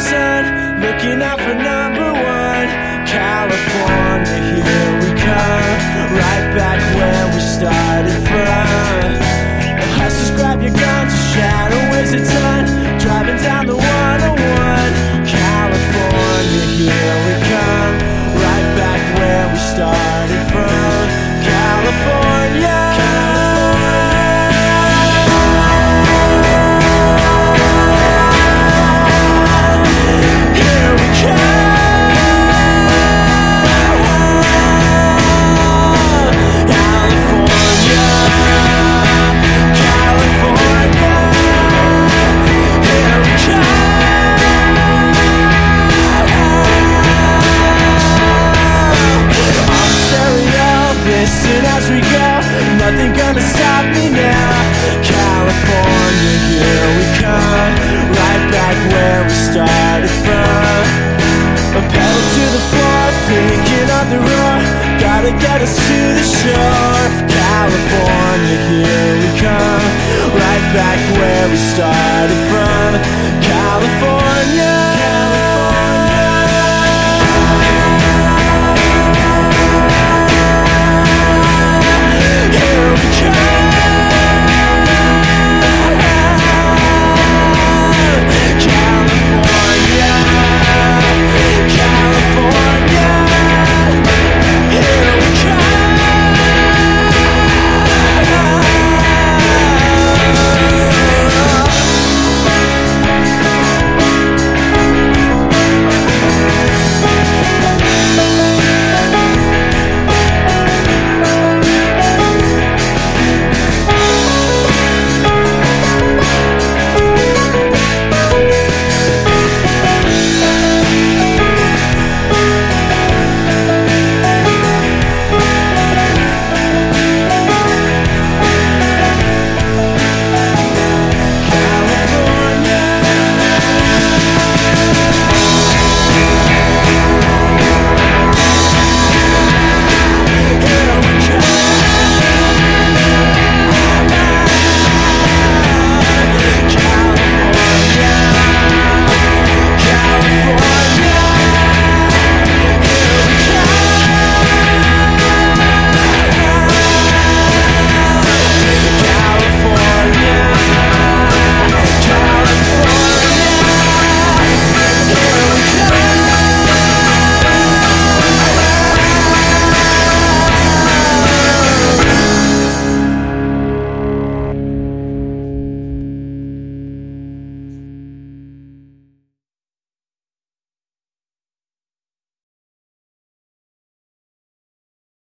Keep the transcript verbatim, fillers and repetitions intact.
sun, looking out for number one. California, here we come, right back where we started from. Hustlers, grab your guns, shadow weighs a ton, driving down the one oh one. California, here we come, right back where we started from. California, here we come. Listen as we go, nothing gonna stop me now. California, here we come, right back where we started from. A pedal to the floor, thinking of the roar, gotta get us to the shore. California, here we come, right back where we started from.